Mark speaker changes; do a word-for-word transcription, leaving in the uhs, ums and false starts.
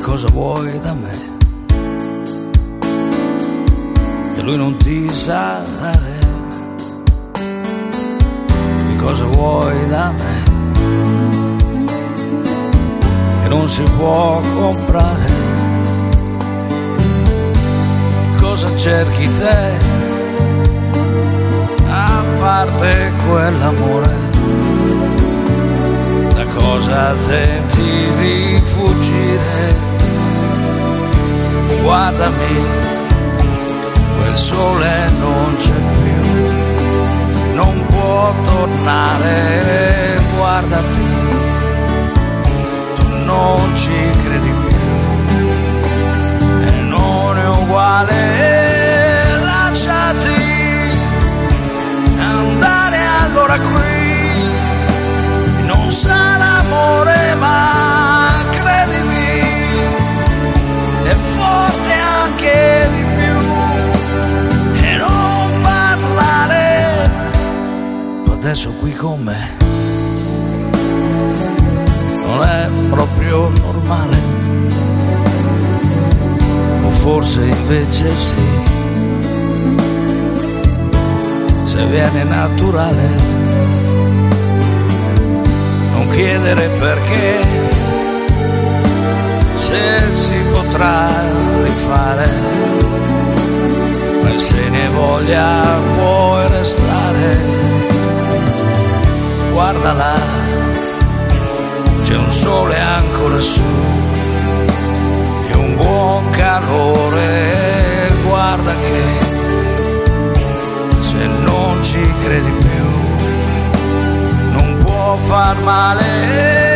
Speaker 1: cosa vuoi da me, che lui non ti sa dare. Che cosa vuoi da me, che non si può comprare. Cosa cerchi te, a parte quell'amore? Da cosa tenti di fuggire? Guardami, quel sole non c'è più, non può tornare. Guardati, tu non ci credi più e non è uguale. Lasciati andare allora qui, non sarà amore ma credimi è forte anche di più. E non parlare, tu adesso qui con me non è proprio normale, o forse invece sì, se viene naturale. Non chiedere perché, se si potrà rifare, ma se ne voglia puoi restare. Guardala, c'è un sole ancora su e un buon calore. Guarda che se non ci credi più non può far male.